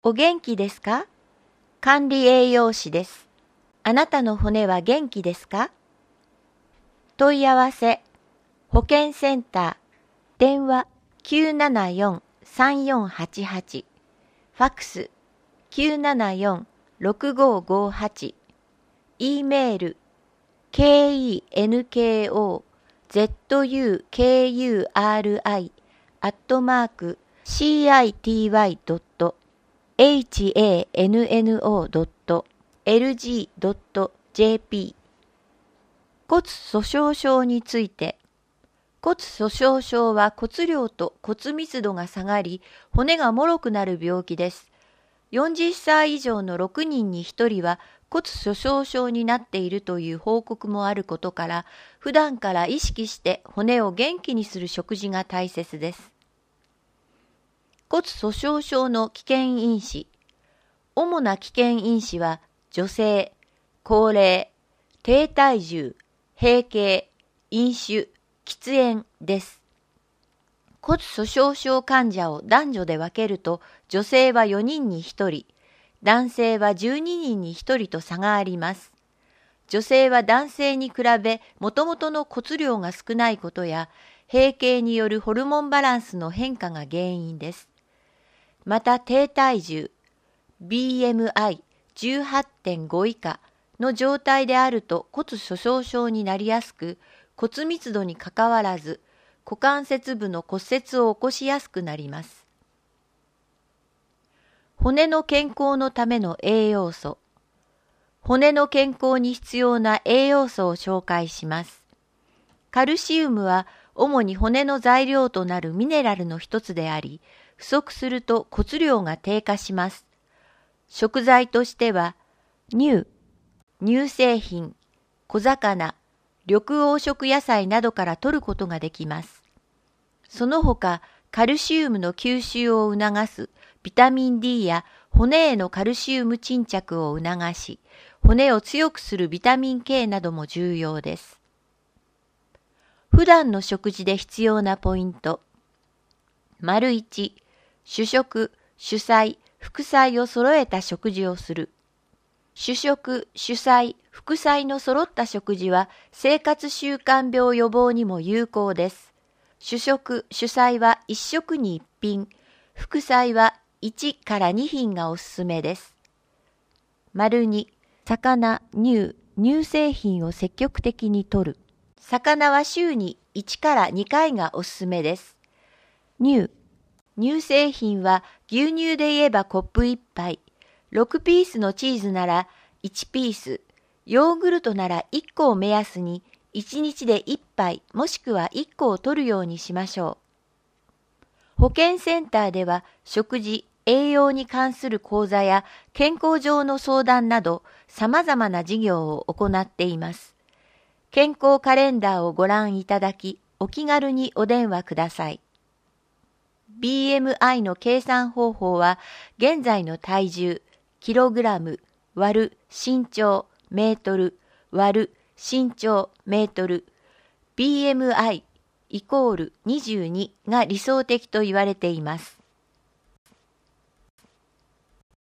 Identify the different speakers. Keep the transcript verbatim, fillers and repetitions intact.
Speaker 1: お元気ですか？管理栄養士です。あなたの骨は元気ですか？問い合わせ、保健センター、電話 きゅうななよん さんよんはちはち、ファックス きゅうななよん ろくごごはち、E メール ケーイーエヌケーオーゼットユーケーユーアールアイ アットマーク シーアイティーワイ ドット エイチエーエヌエヌオー ドット エルジー ドット ジェーピー 骨粗しょう症について。骨粗しょう症は骨量と骨密度が下がり、骨が脆くなる病気です。よんじゅっさい以上のろくにんにひとりは骨粗しょう症になっているという報告もあることから、普段から意識して骨を元気にする食事が大切です。骨粗しょう症の危険因子。主な危険因子は女性、高齢、低体重、閉経、飲酒、喫煙です。骨粗しょう症患者を男女で分けると、女性はよにんにひとり、男性はじゅうににんにひとりと差があります。女性は男性に比べ、もともとの骨量が少ないことや、閉経によるホルモンバランスの変化が原因です。また低体重、ビーエムアイじゅうはってんご 以下の状態であると骨粗しょう症になりやすく、骨密度にかかわらず股関節部の骨折を起こしやすくなります。骨の健康のための栄養素。骨の健康に必要な栄養素を紹介します。カルシウムは主に骨の材料となるミネラルの一つであり、不足すると骨量が低下します。食材としては、乳、乳製品、小魚、緑黄色野菜などから摂ることができます。その他、カルシウムの吸収を促すビタミン ディー や骨へのカルシウム沈着を促し、骨を強くするビタミン ケー なども重要です。普段の食事で必要なポイント。丸いち、主食、主菜、副菜を揃えた食事をする。主食、主菜、副菜の揃った食事は生活習慣病予防にも有効です。主食、主菜はいっしょくにいっぴん、副菜はいちからにひんがおすすめです。丸に、魚、乳、乳製品を積極的に摂る。魚は週にいちからにかいがおすすめです。乳、乳製品は牛乳で言えばコップいっぱい、ろくピースのチーズならいちピース、ヨーグルトならいっこを目安にいちにちでいっぱいもしくはいっこを摂るようにしましょう。保健センターでは食事、栄養に関する講座や健康上の相談など様々な事業を行っています。健康カレンダーをご覧いただき、お気軽にお電話ください。ビーエムアイ の計算方法は、現在の体重、キログラム、割る身長、メートル、割る身長、メートル、ビーエムアイ イコールにじゅうにが理想的と言われています。